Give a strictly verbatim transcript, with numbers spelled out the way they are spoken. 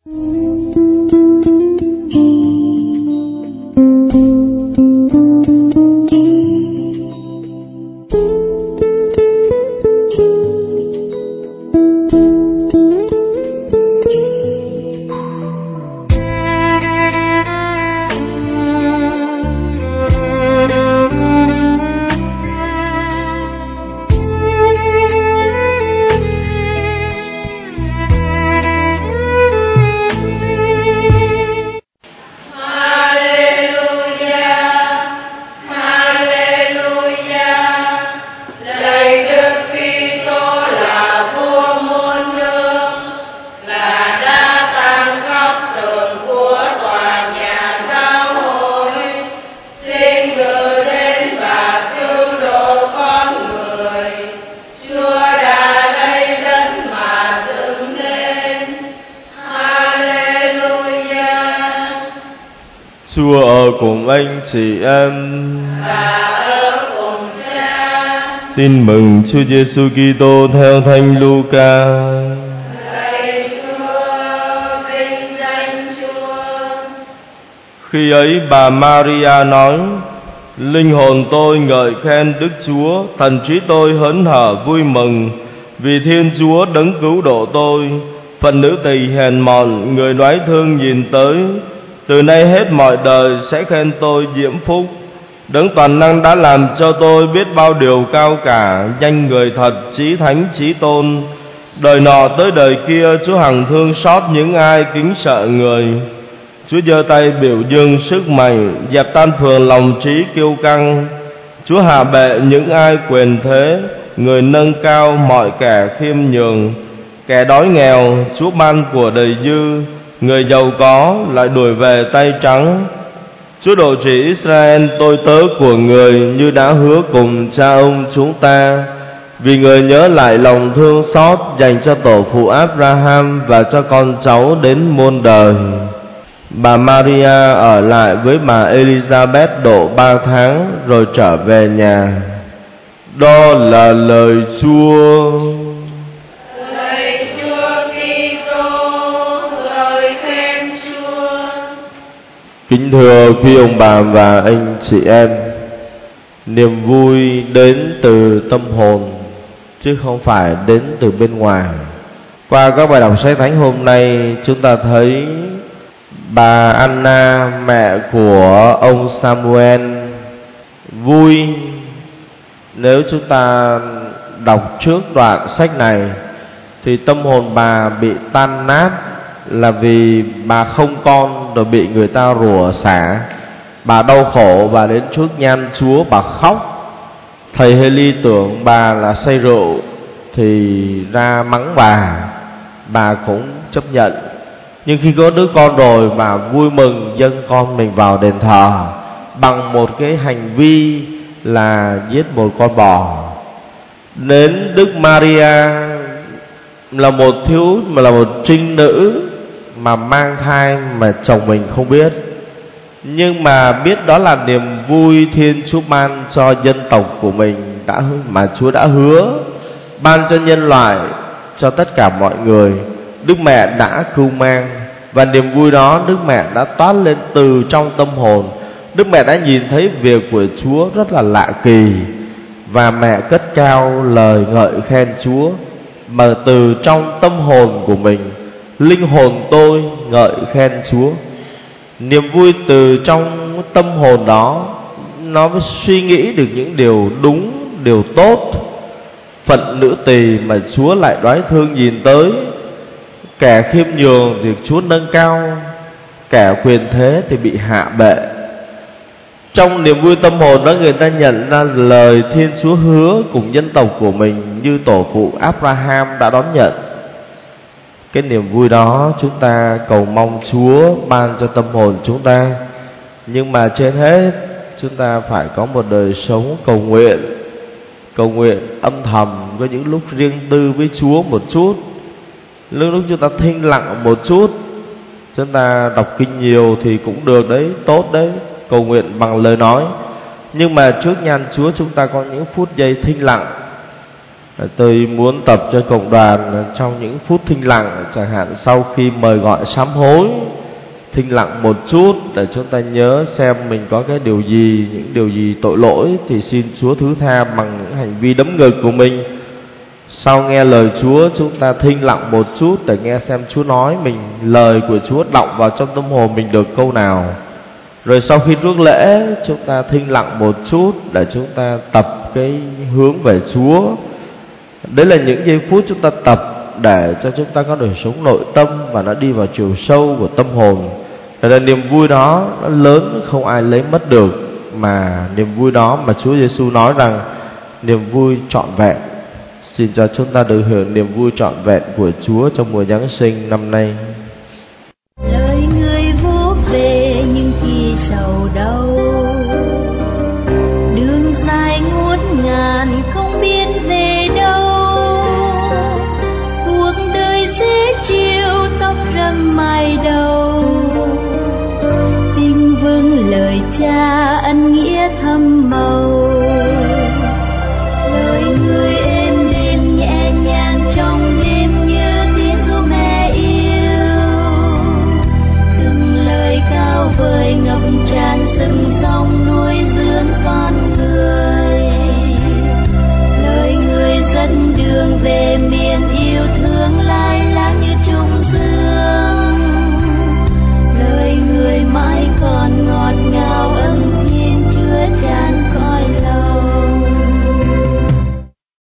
Chúa ở cùng anh chị em và ở cùng Cha. Tin mừng Chúa Giêsu Kitô theo Thánh Luca. Lạy Chúa, vinh danh Chúa. Khi ấy bà Maria nói: Linh hồn tôi ngợi khen Đức Chúa, thần trí tôi hớn hở vui mừng vì Thiên Chúa đấng cứu độ tôi. Phận nữ tỳ hèn mọn, người đoái thương nhìn tới, từ nay hết mọi đời sẽ khen tôi diễm phúc. Đấng toàn năng đã làm cho tôi biết bao điều cao cả, danh người thật, chí thánh chí tôn. Đời nọ tới đời kia, Chúa hằng thương xót những ai kính sợ người. Chúa giơ tay biểu dương sức mạnh, dẹp tan phường lòng trí kiêu căng. Chúa hạ bệ những ai quyền thế, người nâng cao mọi kẻ khiêm nhường. Kẻ đói nghèo Chúa ban của đầy dư, người giàu có lại đuổi về tay trắng. Chúa độ trị Israel tôi tớ của người, như đã hứa cùng cha ông chúng ta, vì người nhớ lại lòng thương xót dành cho tổ phụ Abraham và cho con cháu đến muôn đời. Bà Maria ở lại với bà Elizabeth độ ba tháng rồi trở về nhà. Đó là lời Chúa. Lạy Chúa Kitô, lời khen Chúa. Kính thưa quý ông bà và anh chị em, niềm vui đến từ tâm hồn chứ không phải đến từ bên ngoài. Qua các bài đọc sách thánh hôm nay, chúng ta thấy bà Anna, mẹ của ông Samuel, vui. Nếu chúng ta đọc trước đoạn sách này thì tâm hồn bà bị tan nát, là vì bà không con rồi bị người ta rủa xả. Bà đau khổ, bà đến trước nhan Chúa, bà khóc. Thầy Hê-li tưởng bà là say rượu thì ra mắng bà, bà cũng chấp nhận. Nhưng khi có đứa con rồi, bà vui mừng dâng con mình vào đền thờ bằng một cái hành vi là giết một con bò. Đến Đức Maria là một thiếu mà là một trinh nữ mà mang thai mà chồng mình không biết, nhưng mà biết đó là niềm vui Thiên Chúa ban cho dân tộc của mình, đã mà Chúa đã hứa ban cho nhân loại, cho tất cả mọi người. Đức mẹ đã cưu mang, và niềm vui đó Đức mẹ đã toát lên từ trong tâm hồn. Đức mẹ đã nhìn thấy việc của Chúa rất là lạ kỳ, và mẹ cất cao lời ngợi khen Chúa mà từ trong tâm hồn của mình. Linh hồn tôi ngợi khen Chúa. Niềm vui từ trong tâm hồn đó, nó mới suy nghĩ được những điều đúng, điều tốt. Phận nữ tỳ mà Chúa lại đoái thương nhìn tới, kẻ khiêm nhường thì Chúa nâng cao, kẻ quyền thế thì bị hạ bệ. Trong niềm vui tâm hồn đó, người ta nhận ra lời Thiên Chúa hứa cùng dân tộc của mình, như tổ phụ Abraham đã đón nhận. Cái niềm vui đó chúng ta cầu mong Chúa ban cho tâm hồn chúng ta. Nhưng mà trên hết, chúng ta phải có một đời sống cầu nguyện. Cầu nguyện âm thầm, có những lúc riêng tư với Chúa một chút, lúc lúc chúng ta thinh lặng một chút. Chúng ta đọc kinh nhiều thì cũng được đấy, tốt đấy, cầu nguyện bằng lời nói. Nhưng mà trước nhan Chúa chúng ta có những phút giây thinh lặng, Tôi muốn tập cho cộng đoàn trong những phút thinh lặng, chẳng hạn sau khi mời gọi sám hối, thinh lặng một chút để chúng ta nhớ xem mình có cái điều gì, những điều gì tội lỗi thì xin Chúa thứ tha bằng những hành vi đấm ngực của mình. Sau nghe lời Chúa, chúng ta thinh lặng một chút để nghe xem Chúa nói mình, lời của Chúa đọng vào trong tâm hồn mình được câu nào. Rồi sau khi rước lễ, chúng ta thinh lặng một chút để chúng ta tập cái hướng về Chúa. Đấy là những giây phút chúng ta tập để cho chúng ta có đời sống nội tâm và nó đi vào chiều sâu của tâm hồn. Thế là niềm vui đó nó lớn không ai lấy mất được, mà niềm vui đó mà Chúa Giêsu nói rằng niềm vui trọn vẹn. Xin cho chúng ta được hưởng niềm vui trọn vẹn của Chúa trong mùa Giáng sinh năm nay.